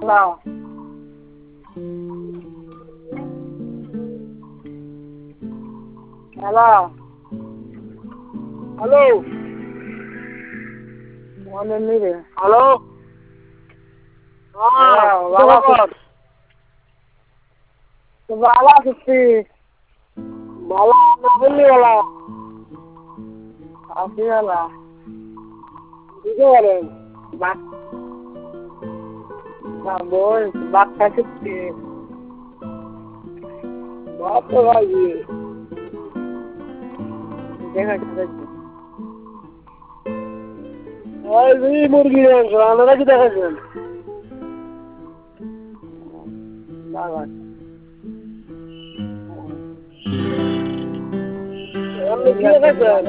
Hello. Hello. Hello. Morning, meeting. Hello. Hello. Jawab. Bala kitti. Bala nabili wala. Afi wala. Dije wala. Bak. Boy, bakka kitti. Baat to gaji. Jega jega. Ay vi murgi hai. Rana na kita kajian. Bala. Rana kita kajian.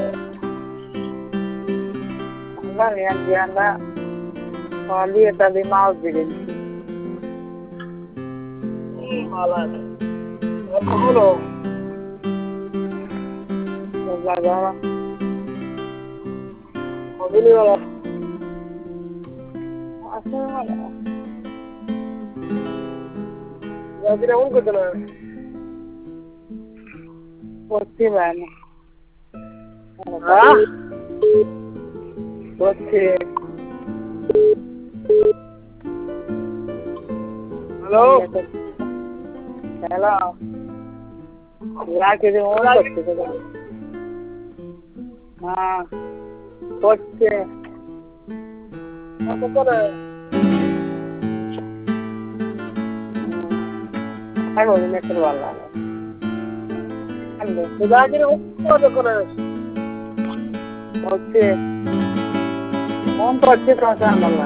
Allah yang dianda. Kali itu di mau bikin. Malan. Apa holo? Bala. Nabili wala. Afi wala. Gaji na un kitna. Potti bana. हाँ Potti. Hello Hello. Yaake di on potti ko. हाँ. Potti. apa kau dah Aku ini keluar lah. Ando. gaji na un kau dah Potti. On potti kasa mala.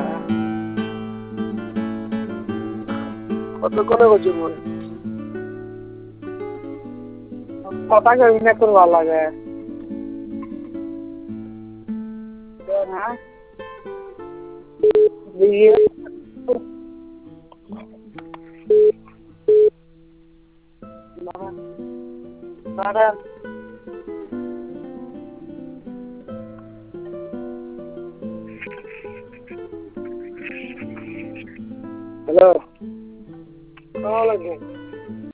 kau dah cuma Kota ko ini keluar lagi. हाँ. Dia. Mana? Hello. kau lagi